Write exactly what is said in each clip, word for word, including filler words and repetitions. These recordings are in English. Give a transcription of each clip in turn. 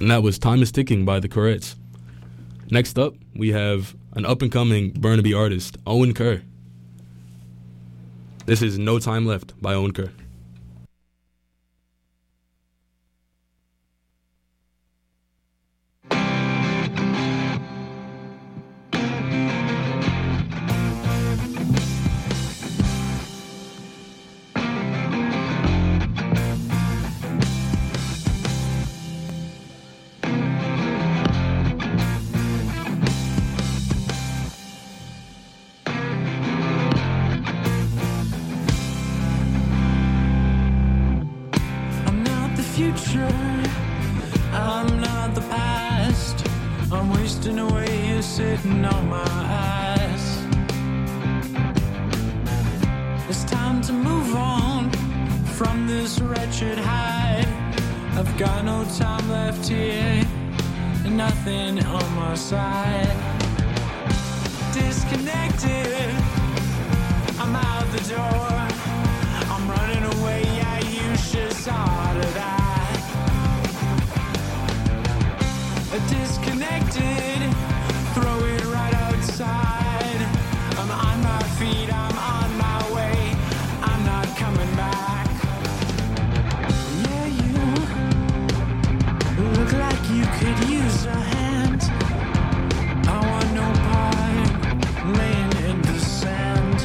And that was Time is Ticking by the Corettes. Next up, we have an up-and-coming Burnaby artist, Owen Kerr. This is No Time Left by Owen Kerr. I'm not the past. I'm wasting away here sitting on my ass. It's time to move on from this wretched hide. I've got no time left here and nothing on my side. Disconnected, I'm out the door. I'm running away, yeah, you should saw that. Disconnected, throw it right outside. I'm on my feet, I'm on my way. I'm not coming back. Yeah, you look like you could use a hand. I want no part laying in the sand.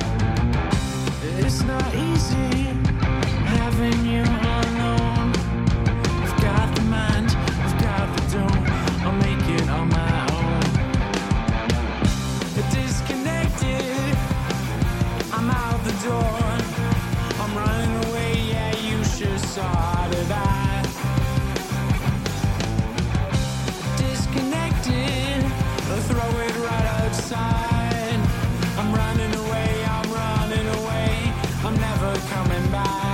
It's not easy having you alone. I've got the mind, I've got the dough. I'll make it on my own. Disconnected, I'm out the door. I'm running away, yeah, you should saw that. Disconnected, throw it right outside. I'm running away, I'm running away. I'm never coming back.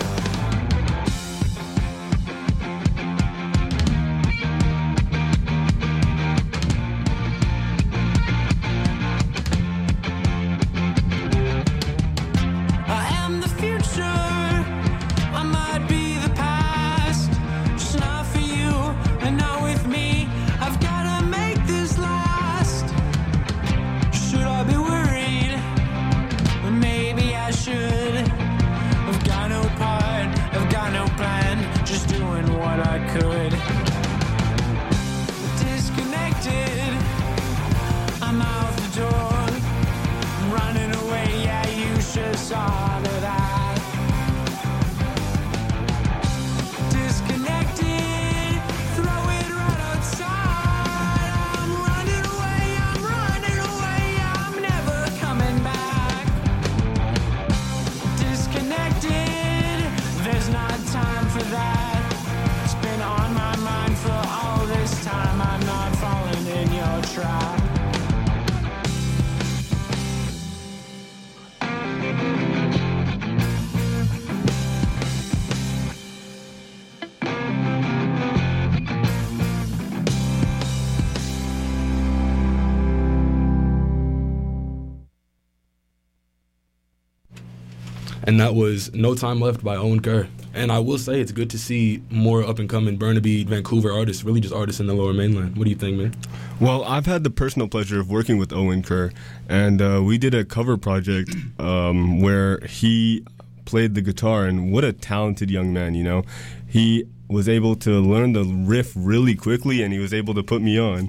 And that was No Time Left by Owen Kerr. And I will say it's good to see more up-and-coming Burnaby, Vancouver artists, really just artists in the Lower Mainland. What do you think, man? Well, I've had the personal pleasure of working with Owen Kerr, and uh, we did a cover project um, where he played the guitar, and what a talented young man, you know. He was able to learn the riff really quickly, and he was able to put me on.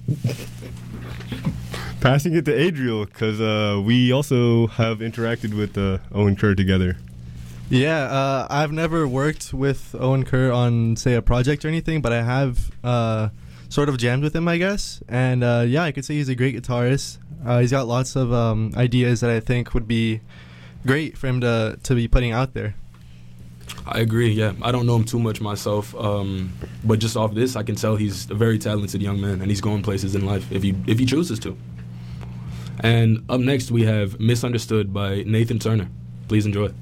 Passing it to Adriel, because uh, we also have interacted with uh, Owen Kerr together. Yeah, uh, I've never worked with Owen Kerr on, say, a project or anything, but I have uh, sort of jammed with him, I guess. And uh, yeah, I could say he's a great guitarist. Uh, he's got lots of um, ideas that I think would be great for him to, to be putting out there. I agree, yeah. I don't know him too much myself, um, but just off this, I can tell he's a very talented young man, and he's going places in life if he if he chooses to. And up next, we have Misunderstood by Nathan Turner. Please enjoy.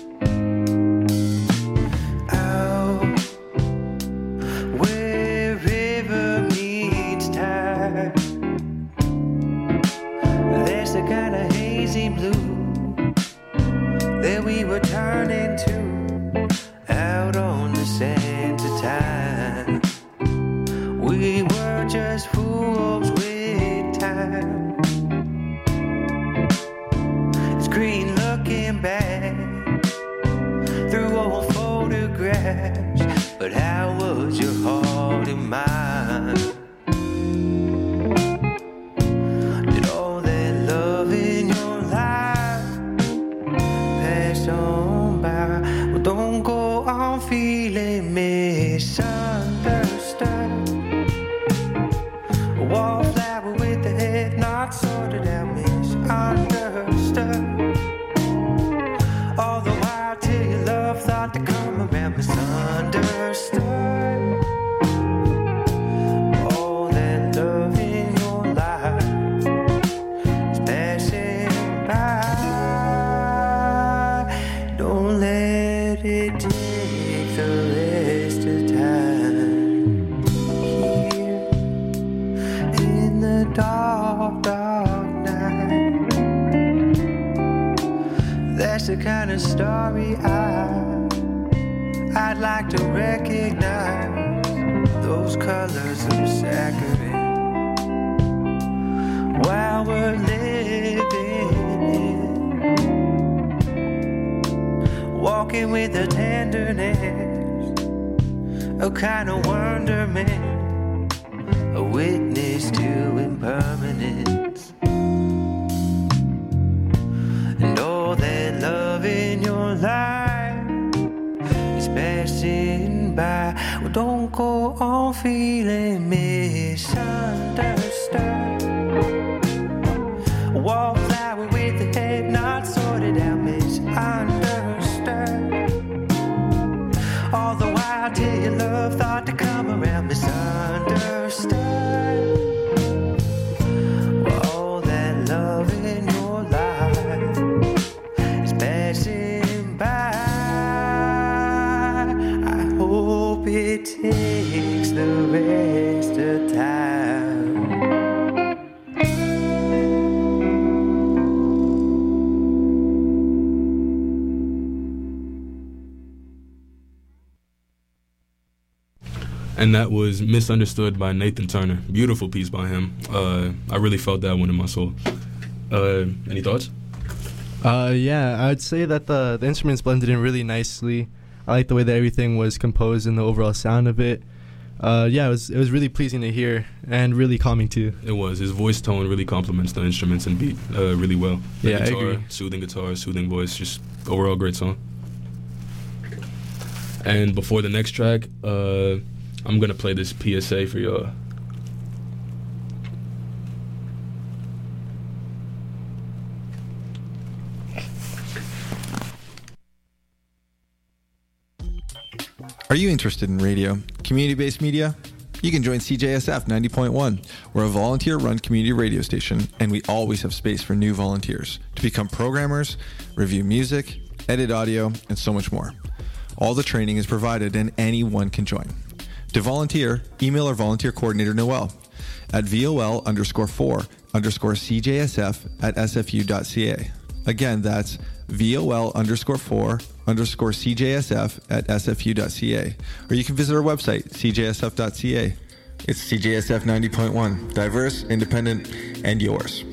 Out where hazy blue that we were turning to out on the sands of time. We were just fools with time. It's green looking back through old photographs, but how was your heart and mind? Did all that love in your life pass on by? Well, don't go on feeling misunderstood. A wallflower with the head not sorted out, misunderstood. All the while till your love thought to come around, misunderstood. All that love in your life is passing by. Don't let it take the rest of time here in the dark, dark night. That's the kind of story I I'd like to recognize. Those colors of saccharine while we're living in, walking with a tenderness, a kind of wonderment, a witness to impermanence. And all that love in your life is passing by. Well, don't go on feeling misunderstood. A wallflower with the head not sorted out, misunderstood. All the while till your love thought to come around, misunderstood. All that love in your life is passing by. I hope it takes the rest of time. And that was Misunderstood by Nathan Turner. Beautiful piece by him. Uh, I really felt that one in my soul. Uh, any thoughts? Uh, yeah, I'd say that the, the instruments blended in really nicely. I like the way that everything was composed and the overall sound of it. Uh, yeah, it was it was really pleasing to hear and really calming too. It was. His voice tone really complements the instruments and beat uh, really well. The Yeah, I guitar, agree. Soothing guitar, soothing voice, just overall great song. And before the next track, uh, I'm going to play this P S A for y'all. Are you interested in radio, community-based media? You can join C J S F ninety point one. We're a volunteer-run community radio station, and we always have space for new volunteers to become programmers, review music, edit audio, and so much more. All the training is provided, and anyone can join. To volunteer, email our volunteer coordinator, Noel, at vol underscore four underscore cjsf at sfu.ca. Again, that's vol underscore four underscore cjsf at sfu.ca. Or you can visit our website, cjsf.ca. It's C J S F ninety point one, diverse, independent, and yours.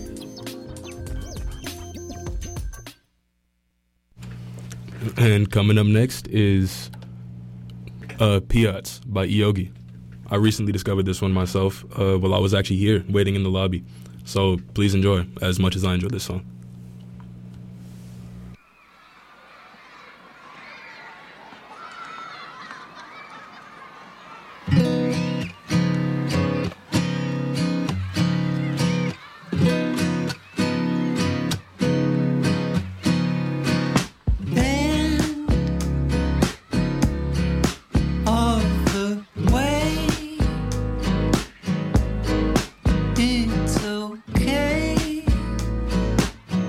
And coming up next is uh, Piats by Yogi. I recently discovered this one myself uh, while I was actually here waiting in the lobby. So please enjoy as much as I enjoyed this song. It's okay.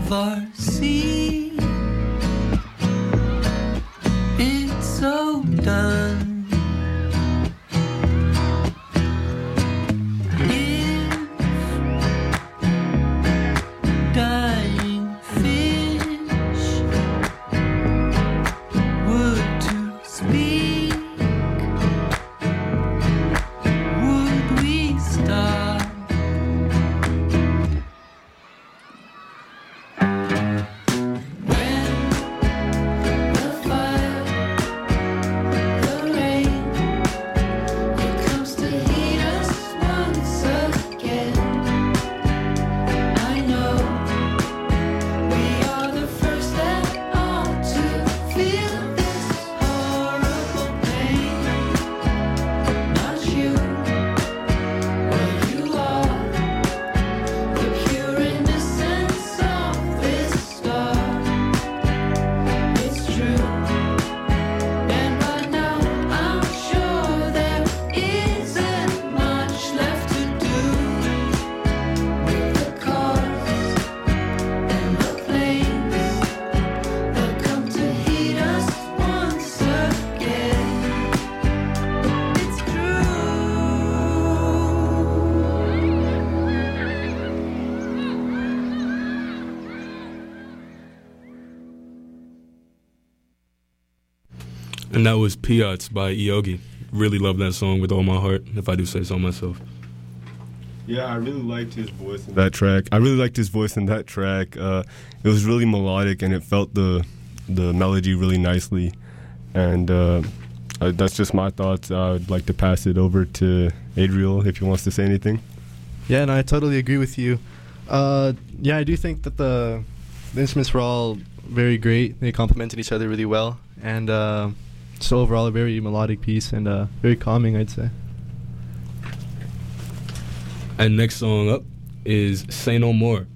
of our sea. It's so done. If dying fish were to speak, would we stop? And that was Piats by Iogi. Really love that song with all my heart, if I do say so myself. Yeah, I really liked his voice in that track. I really liked his voice in that track. Uh, it was really melodic, and it felt the the melody really nicely. And uh, uh, that's just my thoughts. I'd like to pass it over to Adriel if he wants to say anything. Yeah, and I totally agree with you. Uh, yeah, I do think that the, the instruments were all very great. They complemented each other really well. And uh, so overall, a very melodic piece and uh, very calming, I'd say. And next song up is Say No More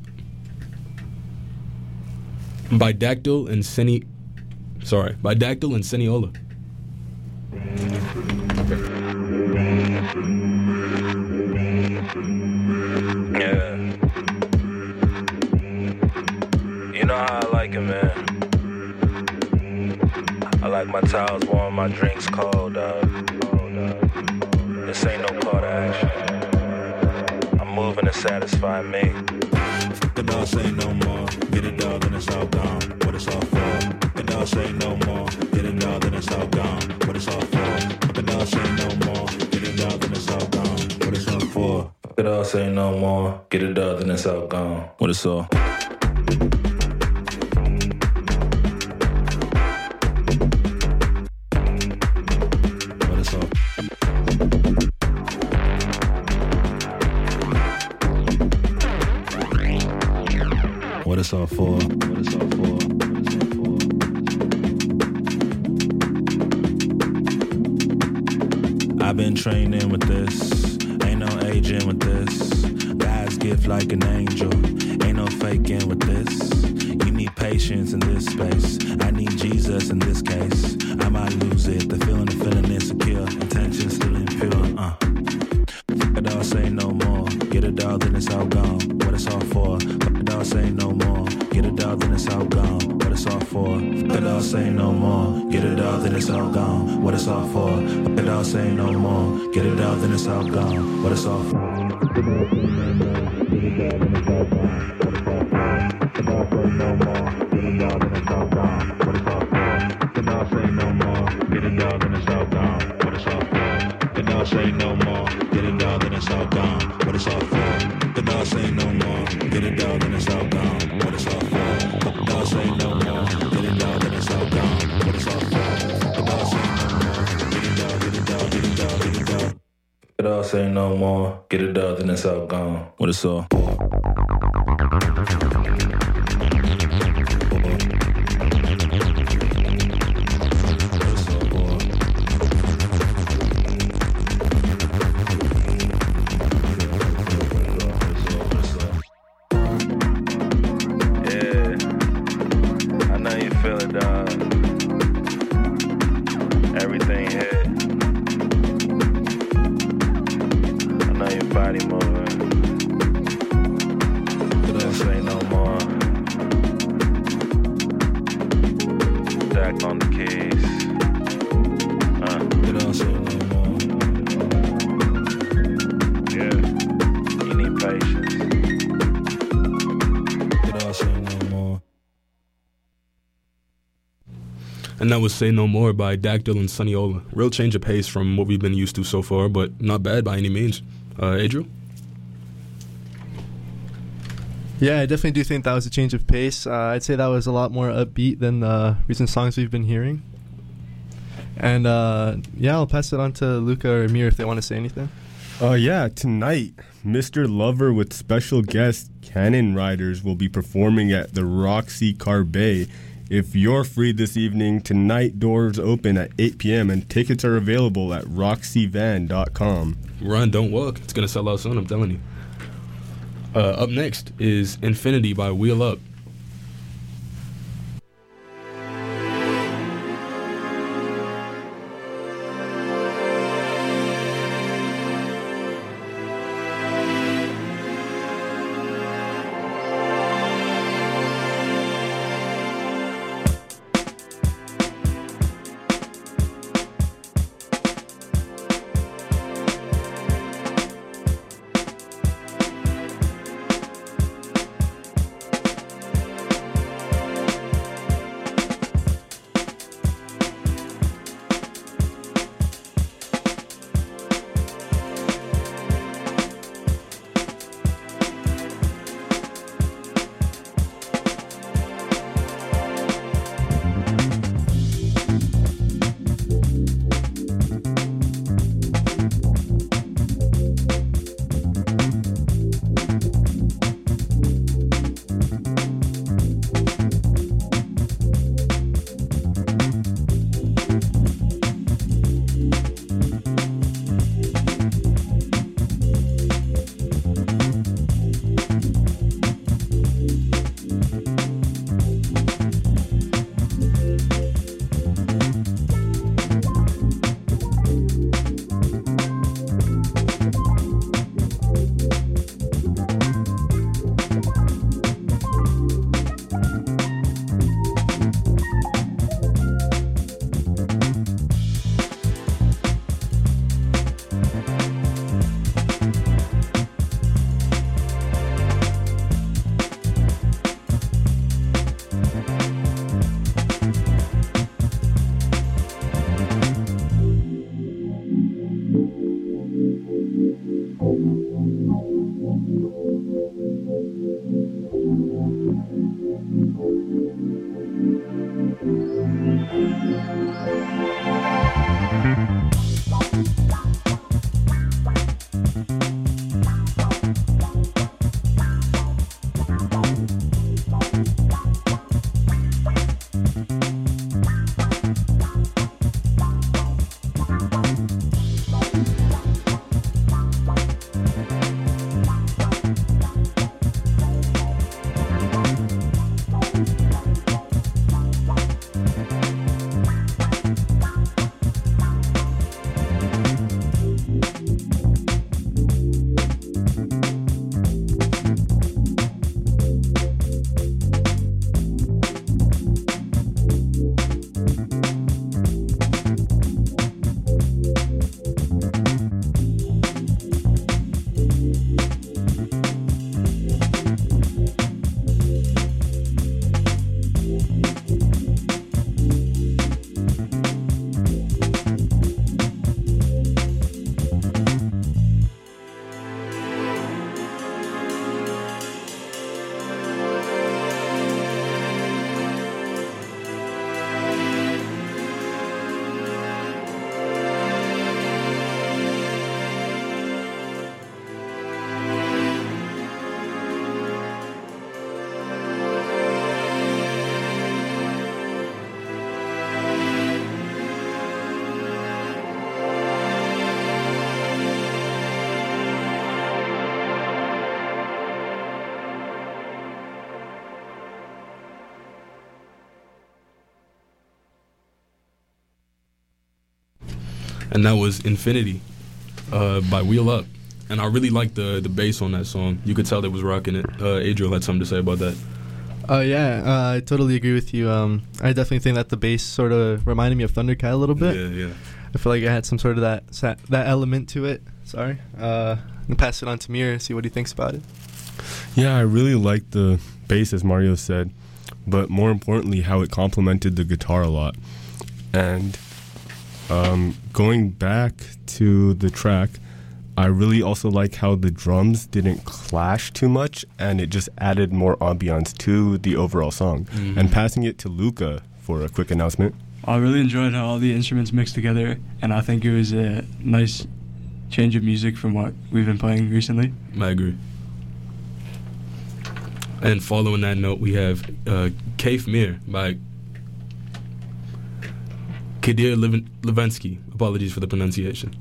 by Dactyl and Seni. Sorry, by Dactyl and Seniola. Yeah. You know how I like it, man. I like my towels warm, my drinks cold, dog. This ain't no call to action. I'm moving to satisfy me. The dog say no more, get it dog, then it's all gone. What it's all for? The dog say no more, get it dog, then it's all gone. What it's all for? The dog say no more, get it dog, then it's all gone. What it's all for? The dog say no more, get it dog, then it's all gone. What it's all? What it's all for? What it's all for? I've been training with this. Ain't no aging with this. God's gift like an angel. Ain't no faking with this. You need patience in this space. I need Jesus in this case. I might lose it. The feeling of feeling insecure. Intention still impure. Uh. The dog say no more. Get a dog, then it's all gone. What it's all for? The dog say no more. Get a dog, then it's all gone. What it's all for? The dog say no more. Get a dog, then it's all gone. What it's all for? The dog say no more. Get a dog, then it's all gone. What it's all for? The dog say no more. Get a dog, then it's all gone. What it's all for? The dog say no more. Get a dog, then it's all gone. What it's all for? The dog say no more. Get a dog, then it's all gone. What it's all for? The dog say no more. Get a dog, then it's all gone. What it's all for? The dog say no more. Get a dog, then it's all gone. What it's all for? The dog say no more. Get a dog, then it's all gone. What it's all for? The dog say no more. Get a dog, get a dog, get a dog, get a dog. The dog say no more, get a dog, then it's all gone. What it's all? back on the keys. Uh. It all say no more. Yeah, you need patience. It all say no more. And that was Say No More by Dactyl and Sunnyola. Real change of pace from what we've been used to so far, but not bad by any means. Uh, Adriel? Yeah, I definitely do think that was a change of pace. Uh, I'd say that was a lot more upbeat than the recent songs we've been hearing. And uh, yeah, I'll pass it on to Luca or Amir if they want to say anything. Uh, yeah, tonight, Mister Lover with special guest Cannon Riders will be performing at the Roxy Carbet. If you're free this evening, tonight doors open at eight p.m. and tickets are available at roxy van dot com. Run, don't walk. It's going to sell out soon, I'm telling you. Uh, up next is Infinity by Wheel Up. And that was Infinity uh, by Wheel Up. And I really liked the the bass on that song. You could tell they was rocking it. Uh, Adriel had something to say about that. Oh yeah, uh, I totally agree with you. Um, I definitely think that the bass sort of reminded me of Thundercat a little bit. Yeah, yeah. I feel like it had some sort of that sa- that element to it. Sorry. Uh, I'm gonna pass it on to Mir, see what he thinks about it. Yeah, I really liked the bass, as Mario said, but more importantly, how it complemented the guitar a lot. And um, going back to the track, I really also like how the drums didn't clash too much, and it just added more ambiance to the overall song. Mm-hmm. And passing it to Luca for a quick announcement. I really enjoyed how all the instruments mixed together, and I think it was a nice change of music from what we've been playing recently. I agree. And following that note, we have uh, Kaif Mir by Kadir Lev- Levensky. Apologies for the pronunciation.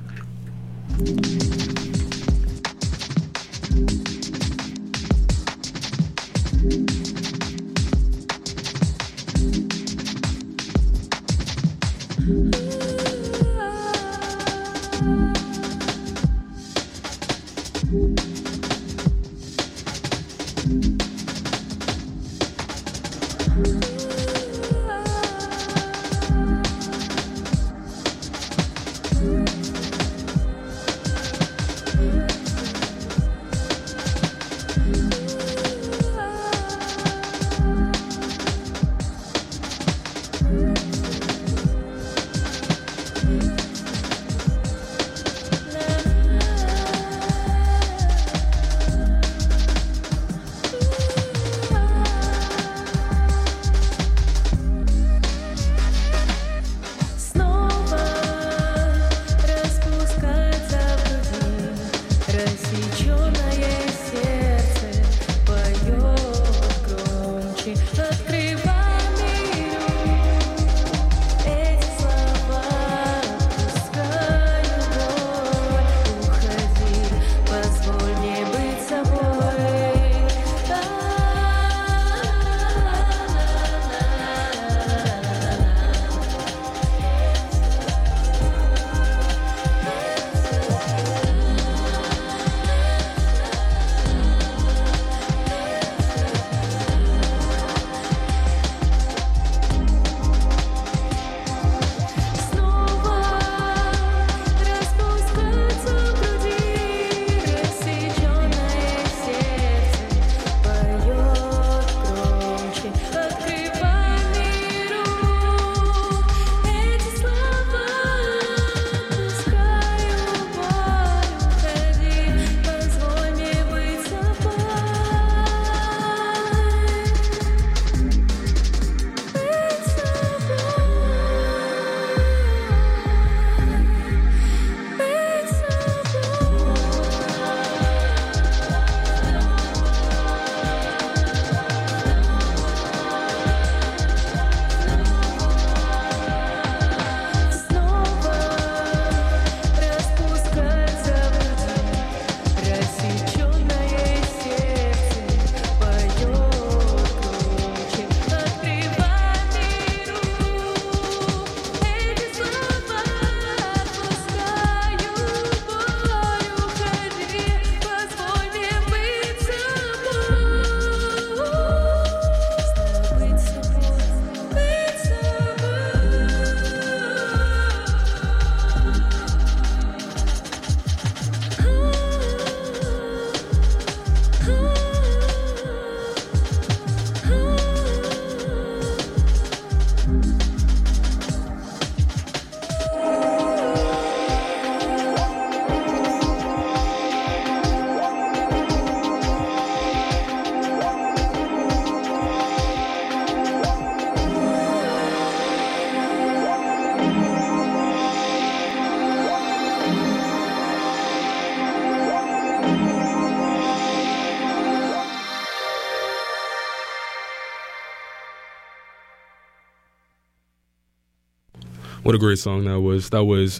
What a great song that was. That was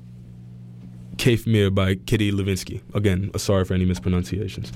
Kaif Mir by Kitty Levinsky. Again, sorry for any mispronunciations.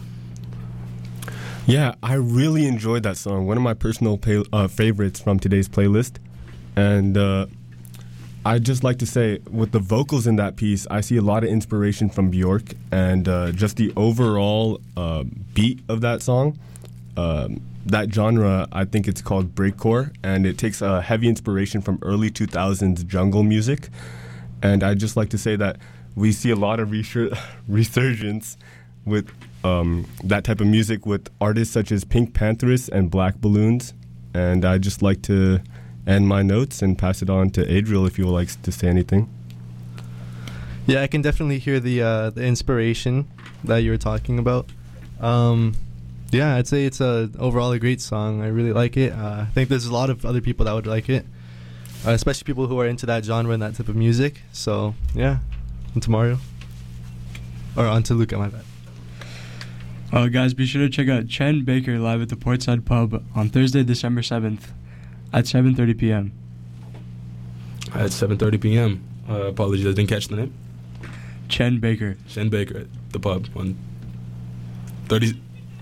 Yeah, I really enjoyed that song. One of my personal pay, uh, favorites from today's playlist. And uh, I'd just like to say, with the vocals in that piece, I see a lot of inspiration from Bjork. And uh, just the overall uh, beat of that song um, that genre, I think it's called breakcore, and it takes a heavy inspiration from early two thousands jungle music. And I'd just like to say that we see a lot of resur- resurgence with um, that type of music with artists such as Pink Panthers and Black Balloons. And I'd just like to end my notes and pass it on to Adriel if you would like to say anything. Yeah, I can definitely hear the uh, the inspiration that you were talking about. Um, yeah, I'd say it's a overall a great song. I really like it. Uh, I think there's a lot of other people that would like it, uh, especially people who are into that genre and that type of music. So yeah, on to Mario. Or on to Luca, my bad. Uh, guys, be sure to check out Chen Baker live at the Portside Pub on Thursday, December seventh at seven thirty p.m. At seven thirty p.m. Uh, apologies, I didn't catch the name. Chen Baker. Chen Baker at the pub on thirty.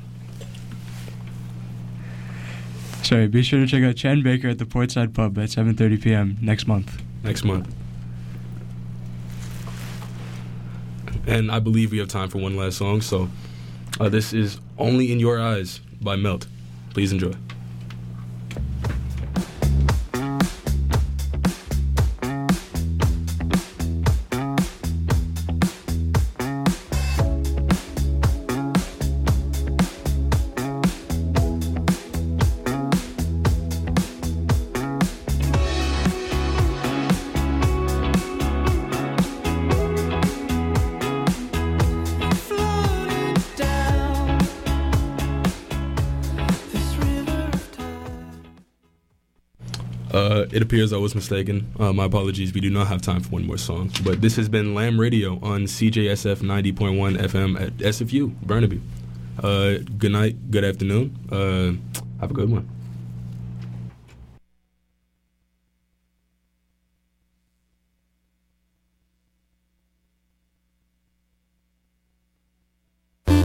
Sorry, be sure to check out Chen Baker at the Portside Pub at seven thirty p.m. next month. Next month. And I believe we have time for one last song, so uh, this is Only in Your Eyes by Melt. Please enjoy. Uh, it appears I was mistaken. Uh, my apologies. We do not have time for one more song. But this has been Lamb Radio on C J S F ninety point one F M at S F U, Burnaby. Uh, good night, good afternoon. Uh, have a good one.